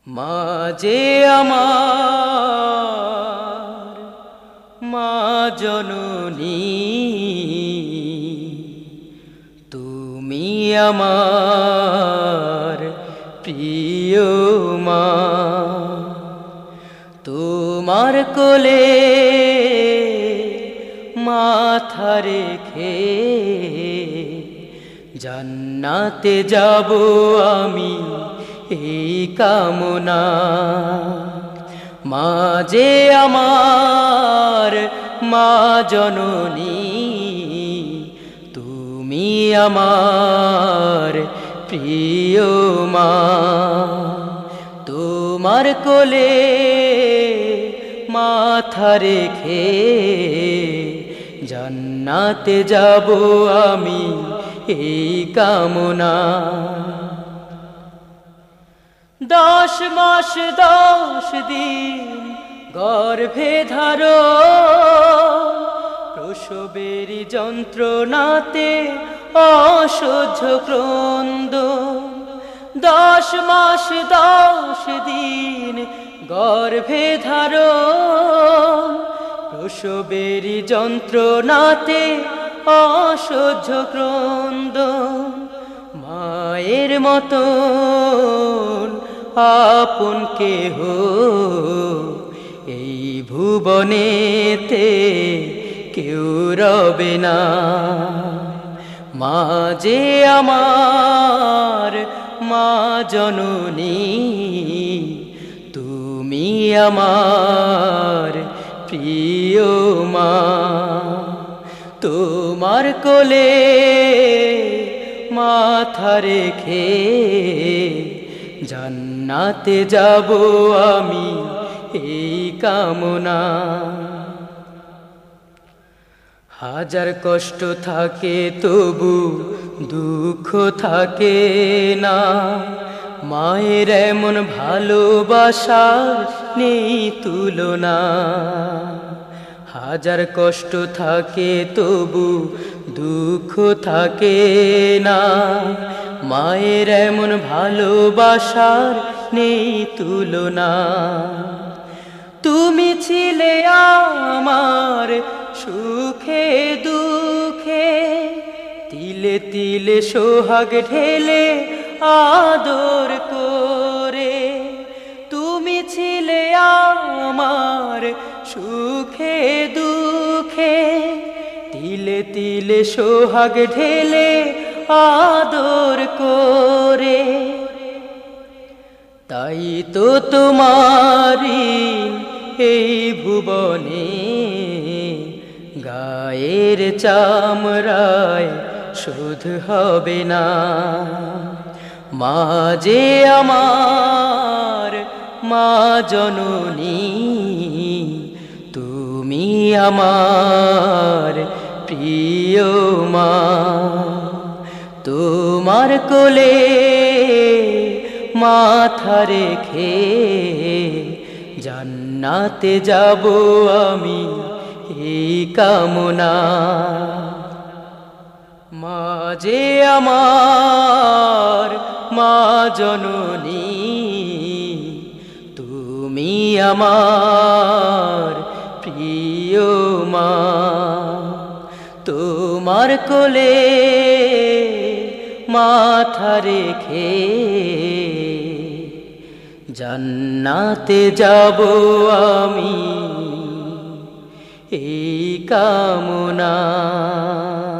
মা যে আমার মা জননী, তুমি আমার প্রিয় মা। তোমার কোলে মাথা রেখে জান্নাতে যাব আমি এই কামনা। মা যে আমার মা জননী, তুমি আমার প্রিয় মা। তোমার কোলে মাথা রেখে জান্নাতে যাব আমি এই কামনা। 10 মাস 10 দিন গর্ভে ধারণ, প্রসবের যন্ত্রণাতে অসহ্য ক্রন্দন। 10 মাস 10 দিন গর্ভে ধারণ, প্রসবের যন্ত্রণাতে অসহ্য ক্রন্দন। মায়ের মতন আপন কেহ এই ভুবনেতে কেউ রবে না। মা যে আমার মা জননী, তুমি আমার প্রিয় মা। তোমার কোলে মাথা রেখে জান্নাতে যাব আমি এই কামনা। হাজার কষ্ট থাকে তবু দুঃখ থাকে না, মায়ের এমন ভালোবাসার নেই তুলনা। হাজার কষ্ট থাকে তবু দুঃখ থাকে না, মায়ের এমন ভালোবাসার নেই তুলনা। তুমি ছিলে আমার সুখে দুঃখে, তিলে তিলে সোহাগ ঢেলে আদর করে। তুমি ছিলে আমার সুখে দুঃখে, তিলে তিলে সোহাগ ঢেলে আদর করে। তাই তো তোমারি এই ভুবনে গায়ের চামড়ায় শোধ হবে না। মা যে আমার মা জননী, তুমি আমার প্রিয় মা। তোমার কোলে মাথা রেখে জান্নাতে যাব আমি এই কামনা। মা যে আমার মা জননী, তুমি আমার প্রিয় মা। তোমার কোলে মাথা রেখে জান্নাতে যাব আমি এই কামনা।